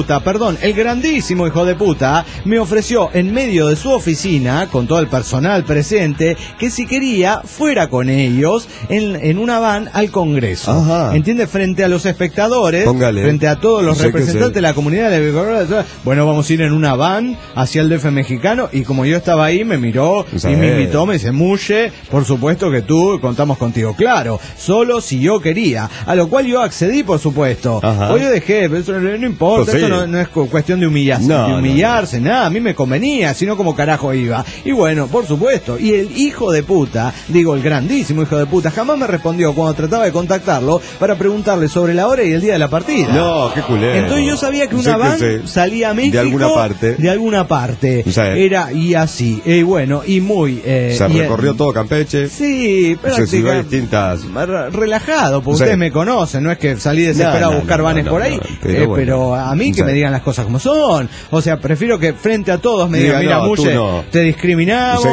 el grandísimo hijo de puta, me ofreció en medio de su oficina, con todo el personal presente, que si quería, fuera con ellos en una van al Congreso. ¿Entiende? Frente a los espectadores, frente a todos los representantes de la comunidad de... Bueno, vamos a ir en una van hacia el DF mexicano, y como yo estaba ahí, me miró y me invitó, me dice, Mushe, por supuesto que tú, contamos contigo. Claro, solo si yo quería. A lo cual yo accedí, por supuesto. Yo dejé, eso no importa, esto no es cuestión de humillarse, nada, a mí me convenía, sino como carajo iba. Y bueno, por supuesto, y el hijo de puta, el grandísimo hijo de puta, jamás me respondió cuando trataba de contactarlo para preguntarle sobre la hora y el día de la partida. No, qué culero. Entonces yo sabía que una van salía a México de alguna parte. Era y así, y bueno, y muy... se recorrió todo Campeche. Sí, prácticamente distintas... relajado, porque ustedes me conocen, no es que salí desesperado a buscar vanes por ahí, pero a mí que me digan las cosas como son. O sea, prefiero que frente a todos me digan, mira, Mushe, te discriminamos,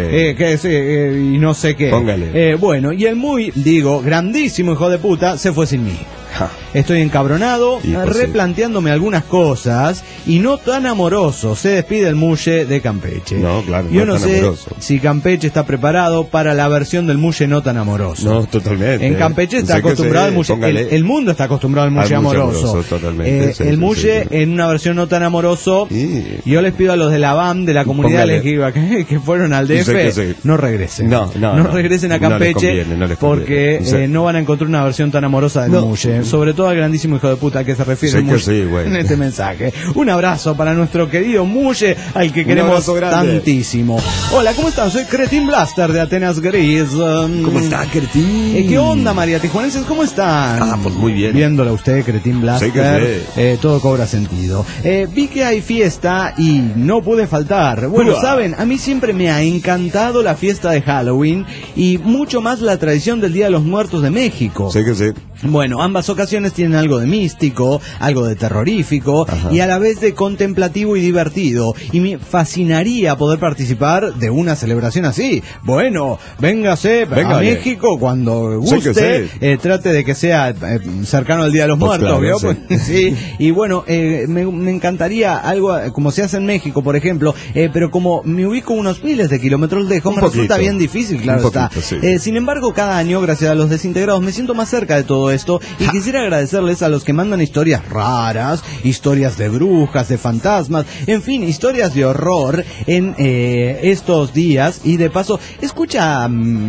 y no sé qué. Bueno, y el grandísimo hijo de puta se fue sin mí. Estoy encabronado, replanteándome algunas cosas y no tan amoroso. Se despide el Mushe de Campeche. No, claro, yo no sé si Campeche está preparado para la versión del Mushe no tan amoroso. No, totalmente. En Campeche está acostumbrado al Mushe. El mundo está acostumbrado al Mushe amoroso. Totalmente. El Mushe en una versión no tan amoroso. Yo les pido a los de la BAM, de la comunidad lesbica que fueron al DF, no regresen. No regresen a Campeche, porque no van a encontrar una versión tan amorosa del Mushe. Sobre todo al grandísimo hijo de puta al que se refiere en este mensaje. Un abrazo para nuestro querido Muye, al que queremos tantísimo. Hola, ¿cómo están? Soy Cretin Blaster de Atenas Gris. ¿Cómo está, Cretin? ¿Qué onda, María Tijuanenses? ¿Cómo están? Pues muy bien. Viéndolo a usted, Cretin Blaster, todo cobra sentido. Vi que hay fiesta y no pude faltar. Bueno, saben, a mí siempre me ha encantado la fiesta de Halloween y mucho más la tradición del Día de los Muertos de México. Sí. Bueno, ambas ocasiones tienen algo de místico, algo de terrorífico y a la vez de contemplativo y divertido. Y me fascinaría poder participar de una celebración así. Bueno, véngase a México cuando guste. Trate de que sea cercano al Día de los Muertos, claro, ¿vio? Pues, sí. Y bueno, me encantaría algo como se hace en México, por ejemplo, pero como me ubico unos miles de kilómetros lejos, me resulta bien difícil, claro está. Sin embargo, cada año, gracias a los desintegrados, me siento más cerca de todo esto y quisiera agradecerles a los que mandan historias raras, historias de brujas, de fantasmas, en fin, historias de horror en estos días. Y de paso, escucha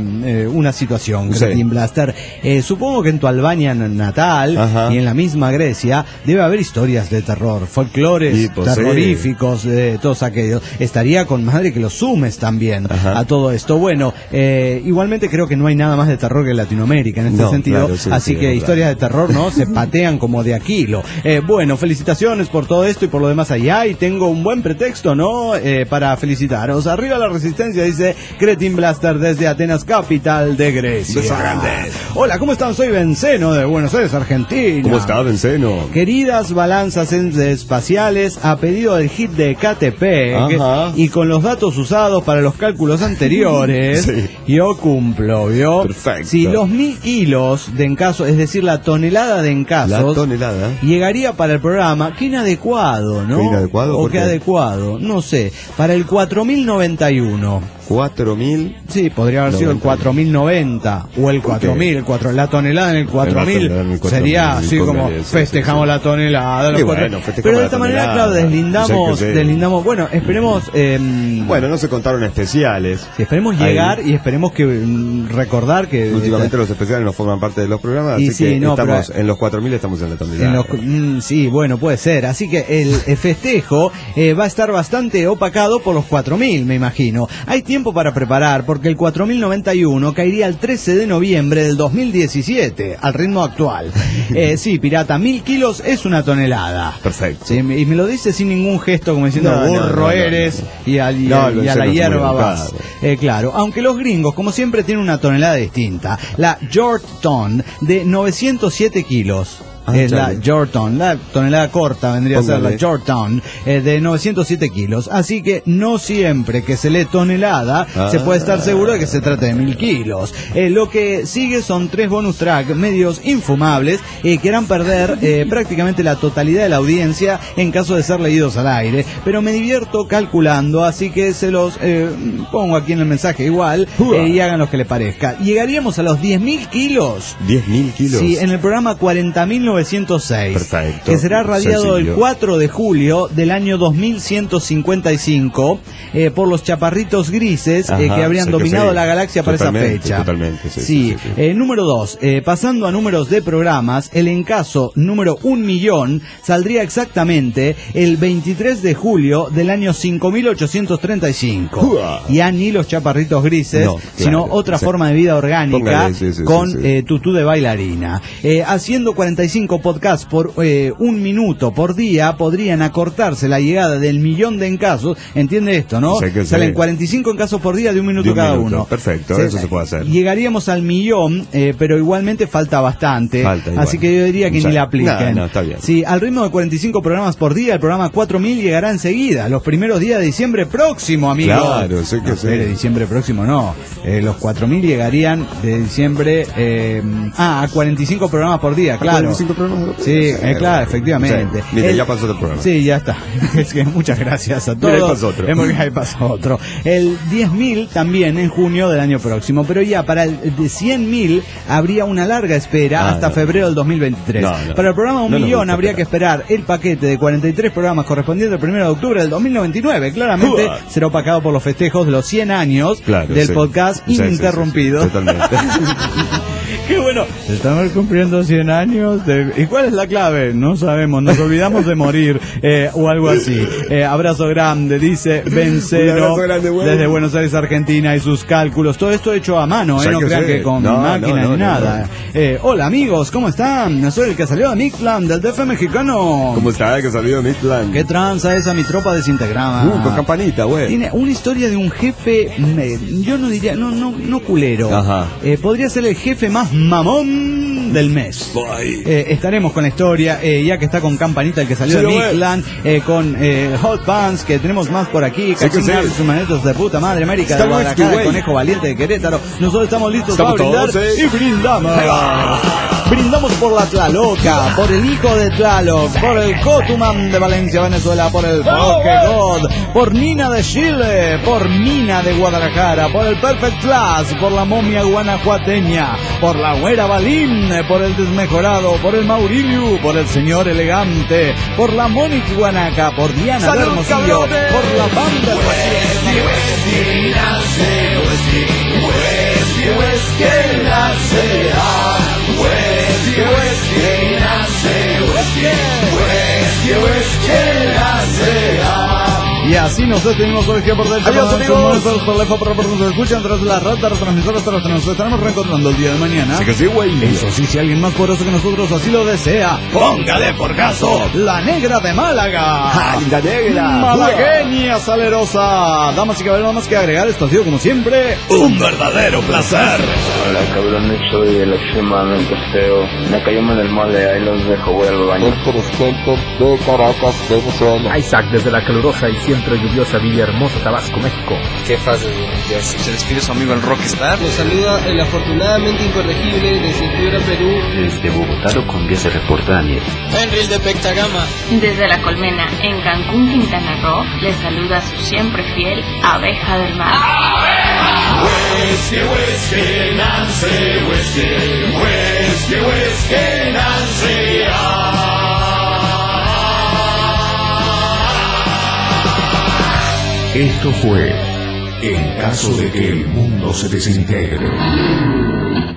una situación, Cretin Blaster. Supongo que en tu Albania natal y en la misma Grecia debe haber historias de terror, folclores terroríficos, de todos aquellos. Estaría con madre que los sumes también a todo esto. Bueno, igualmente creo que no hay nada más de terror que Latinoamérica en este sentido, claro, así que historias de terror no se patean como de Aquilo. Bueno, felicitaciones por todo esto y por lo demás allá, y tengo un buen pretexto, ¿no? Para felicitaros. Arriba la resistencia, dice Cretin Blaster desde Atenas, capital de Grecia. Hola, ¿cómo están? Soy Benceno de Buenos Aires, Argentina. ¿Cómo está, Benceno? Queridas balanzas espaciales, a pedido del hit de Catepec y con los datos usados para los cálculos anteriores, yo cumplo, ¿vio? Perfecto. Si los 1000 kilos de encaso, es decir, la tonelada de encasos, llegaría para el programa, qué inadecuado, ¿no? ¿Qué inadecuado? ¿O qué adecuado? No sé, para el 4091. 4.000. Sí, podría haber sido el 4090 o el 4000, la tonelada en el 4000 sería así como festejamos la tonelada. Bueno, pero de esta manera, claro, deslindamos. Bueno, esperemos. Bueno, no se contaron especiales. Sí, esperemos llegar y esperemos que recordar que últimamente los especiales no forman parte de los programas, así que estamos en los 4000, estamos en la tonelada. Sí, bueno, puede ser. Así que el festejo va a estar bastante opacado por los 4000, me imagino. Hay tiempo para preparar, porque el 4091 caería el 13 de noviembre del 2017, al ritmo actual. Sí, pirata, 1000 kilos es una tonelada. Perfecto. Sí, y me lo dice sin ningún gesto, como diciendo, burro eres, y a la hierba vas. Claro, aunque los gringos, como siempre, tienen una tonelada distinta. La Georgetown, de 907 kilos. Es la Georgetown, la tonelada corta vendría a ser la Georgetown, de 907 kilos. Así que no siempre que se lee tonelada se puede estar seguro de que se trata de 1000 kilos. Lo que sigue son 3 bonus track medios infumables que harán perder prácticamente la totalidad de la audiencia en caso de ser leídos al aire. Pero me divierto calculando, así que se los pongo aquí en el mensaje igual, y hagan lo que les parezca. Llegaríamos a los 10.000 kilos. 10.000 kilos. Sí, en el programa 40.906. Perfecto. Que será radiado el 4 de julio del año 2155 por los chaparritos grises que habrían dominado la galaxia para esa fecha. Totalmente, sí. Número 2, pasando a números de programas, el encaso número 1.000.000 saldría exactamente el 23 de julio del año 5835. Ya ni los chaparritos grises, sino otra forma de vida orgánica con tutú de bailarina. Haciendo 45 podcasts por 1 minuto por día, podrían acortarse la llegada del 1.000.000 de encasos. ¿Entiende esto, no? Salen 45 encasos por día de 1 minuto cada uno. Perfecto, eso se puede hacer. Llegaríamos al 1.000.000, pero igualmente falta bastante. Así que yo diría que ni la apliquen. Está bien. Sí, al ritmo de 45 programas por día, el programa 4000 llegará enseguida, los primeros días de diciembre próximo, amigos. Claro, de diciembre próximo no. Los 4000 llegarían de diciembre a 45 programas por día, claro. 45 programas. Sí, claro, efectivamente. Ya pasó el programa. Sí, ya está. Es que muchas gracias a todos. Ahí pasó otro. Ahí pasó otro. El 10.000 también en junio del año próximo, pero ya para el de 100.000 habría una larga espera hasta febrero del 2023. Para el programa 1.000.000 habría que esperar el paquete de 43 programas correspondiente al 1 de octubre del 2099. Claramente será opacado por los festejos de los 100 años del podcast ininterrumpido. Totalmente. Qué bueno. Estamos cumpliendo 100 años. ¿Y cuál es la clave? No sabemos. Nos olvidamos de morir. O algo así. Abrazo grande, dice Vencero. Desde Buenos Aires, Argentina. Y sus cálculos. Todo esto hecho a mano. No crean que con máquina ni nada. Hola amigos, ¿cómo están? Soy el que salió de Mictlan, del DF mexicano. ¿Cómo está el que salió de Mictlan? ¿Qué tranza esa mi tropa desintegrada? Con campanita, güey. Tiene una historia de un jefe, yo no diría, no culero. Ajá. Podría ser el jefe más mamón del mes. Estaremos con la historia, ya que está con campanita el que salió de Mictlan, con Hot Pants, que tenemos más por aquí, Cachinar, sus manetos de puta madre, América de Guadalajara, el Conejo Valiente de Querétaro. Nosotros estamos listos para brindar y brindamos. Brindamos por la Tlaloca, por el hijo de Tlaloc, por el Cotuman de Valencia, Venezuela, por el Pokegod, por Nina de Chile, por Mina de Guadalajara, por el Perfect Class, por la momia guanajuateña, por la güera Balín, por el desmejorado, por el Maurilio, por el señor elegante, por la Mónica Guanaca, por Diana de Hermosillo, por la banda y así nos despedimos por aquí por dentro. Adiós, amigos. Por nos escuchan tras las ratas transmisoras, pero nos estaremos reencontrando el día de mañana. Sí que sí, güey. Eso sí, si alguien más poderoso que nosotros así lo desea, póngale por caso la negra de Málaga. La negra. Malagueña salerosa. Damas y caballeros, nada más que agregar, esto ha sido como siempre un verdadero placer. Hola cabrones, soy el extremadamente feo. Me cayó en el mole, ahí los dejo, voy al baño. El presidente de Caracas, Venezuela. Isaac desde la calurosa y siempre lluviosa Villahermosa, Tabasco, México. Qué fácil, se despide su amigo el Rockstar. Los saluda el afortunadamente incorregible desde Piura, Perú. Desde Bogotá, Colombia, se reporta Daniel. Henry de Pectagama. Desde La Colmena, en Cancún, Quintana Roo, les saluda su siempre fiel Abeja del Mar. Whiskey, whiskey, Nancy, whiskey, whiskey, whiskey, Nancy. Esto fue En caso de que el mundo se desintegre.